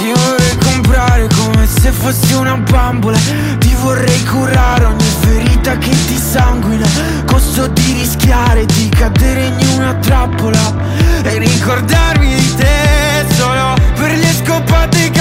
Ti vorrei comprare come se fossi una bambola. Ti vorrei curare ogni ferita che ti sanguina. Costo di rischiare di cadere in una trappola e ricordarmi di te solo per le scopate che